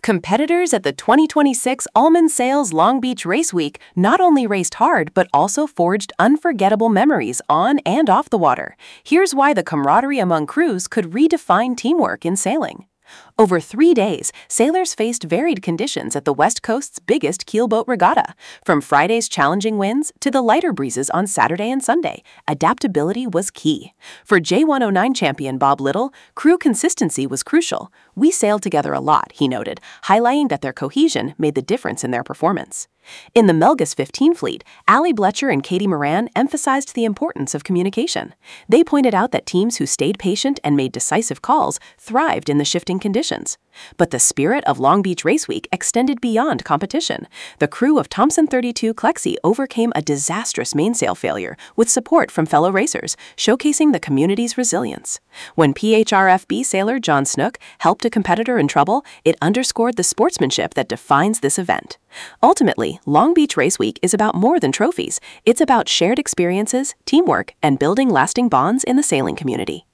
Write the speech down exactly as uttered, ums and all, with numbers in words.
Competitors at the twenty twenty-six Almond Sales Long Beach Race Week not only raced hard, but also forged unforgettable memories on and off the water. Here's why the camaraderie among crews could redefine teamwork in sailing. Over three days, sailors faced varied conditions at the West Coast's biggest keelboat regatta. From Friday's challenging winds to the lighter breezes on Saturday and Sunday, adaptability was key. For J one oh nine champion Bob Little, crew consistency was crucial. "We sailed together a lot," he noted, highlighting that their cohesion made the difference in their performance. In the Melgus fifteen fleet, Allie Bletcher and Katie Moran emphasized the importance of communication. They pointed out that teams who stayed patient and made decisive calls thrived in the shifting conditions. But the spirit of Long Beach Race Week extended beyond competition. The crew of Thompson thirty-two Clexie overcame a disastrous mainsail failure with support from fellow racers, showcasing the community's resilience. When P H R F B sailor John Snook helped a competitor in trouble, it underscored the sportsmanship that defines this event. Ultimately, Long Beach Race Week is about more than trophies. It's about shared experiences, teamwork, and building lasting bonds in the sailing community.